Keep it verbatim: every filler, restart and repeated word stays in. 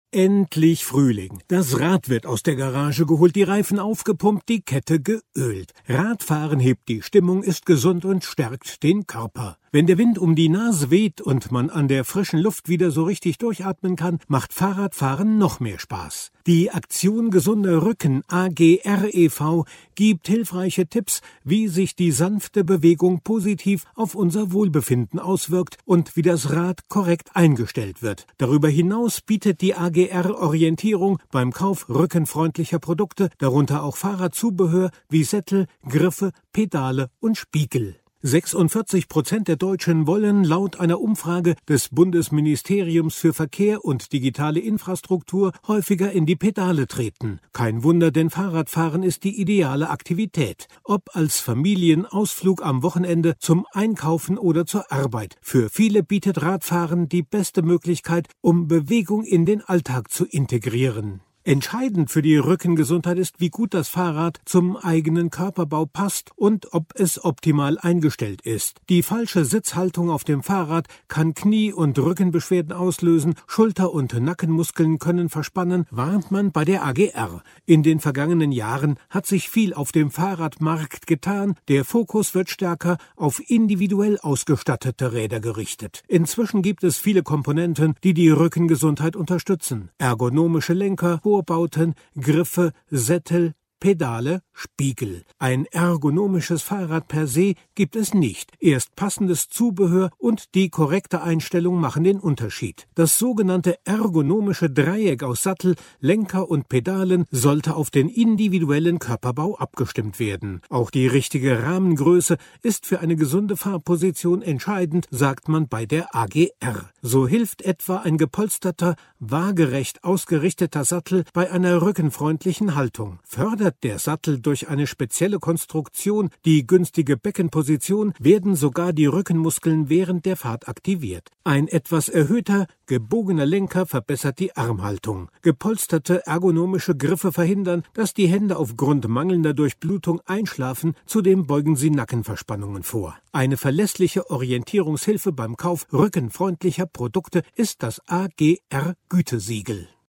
Endlich Frühling. Das Rad wird aus der Garage geholt, die Reifen aufgepumpt, die Kette geölt. Radfahren hebt die Stimmung, ist gesund und stärkt den Körper. Wenn der Wind um die Nase weht und man an der frischen Luft wieder so richtig durchatmen kann, macht Fahrradfahren noch mehr Spaß. Die Aktion Gesunder Rücken A G R e V gibt hilfreiche Tipps, wie sich die sanfte Bewegung positiv auf unser Wohlbefinden auswirkt und wie das Rad korrekt eingestellt wird. Darüber hinaus bietet die A G R Orientierung beim Kauf rückenfreundlicher Produkte, darunter auch Fahrradzubehör wie Sättel, Griffe, Pedale und Spiegel. sechsundvierzig Prozent der Deutschen wollen laut einer Umfrage des Bundesministeriums für Verkehr und digitale Infrastruktur häufiger in die Pedale treten. Kein Wunder, denn Fahrradfahren ist die ideale Aktivität. Ob als Familienausflug am Wochenende, zum Einkaufen oder zur Arbeit. Für viele bietet Radfahren die beste Möglichkeit, um Bewegung in den Alltag zu integrieren. Entscheidend für die Rückengesundheit ist, wie gut das Fahrrad zum eigenen Körperbau passt und ob es optimal eingestellt ist. Die falsche Sitzhaltung auf dem Fahrrad kann Knie- und Rückenbeschwerden auslösen, Schulter- und Nackenmuskeln können verspannen, warnt man bei der A G R. In den vergangenen Jahren hat sich viel auf dem Fahrradmarkt getan. Der Fokus wird stärker auf individuell ausgestattete Räder gerichtet. Inzwischen gibt es viele Komponenten, die die Rückengesundheit unterstützen. Ergonomische Lenker, Vorbauten, Griffe, Sättel, Pedale, Spiegel. Ein ergonomisches Fahrrad per se gibt es nicht. Erst passendes Zubehör und die korrekte Einstellung machen den Unterschied. Das sogenannte ergonomische Dreieck aus Sattel, Lenker und Pedalen sollte auf den individuellen Körperbau abgestimmt werden. Auch die richtige Rahmengröße ist für eine gesunde Fahrposition entscheidend, sagt man bei der A G R. So hilft etwa ein gepolsterter, waagerecht ausgerichteter Sattel bei einer rückenfreundlichen Haltung. Fördert der Sattel durch eine spezielle Konstruktion die günstige Beckenposition, werden sogar die Rückenmuskeln während der Fahrt aktiviert. Ein etwas erhöhter, gebogener Lenker verbessert die Armhaltung. Gepolsterte ergonomische Griffe verhindern, dass die Hände aufgrund mangelnder Durchblutung einschlafen, zudem beugen sie Nackenverspannungen vor. Eine verlässliche Orientierungshilfe beim Kauf rückenfreundlicher Produkte ist das A G R Gütesiegel.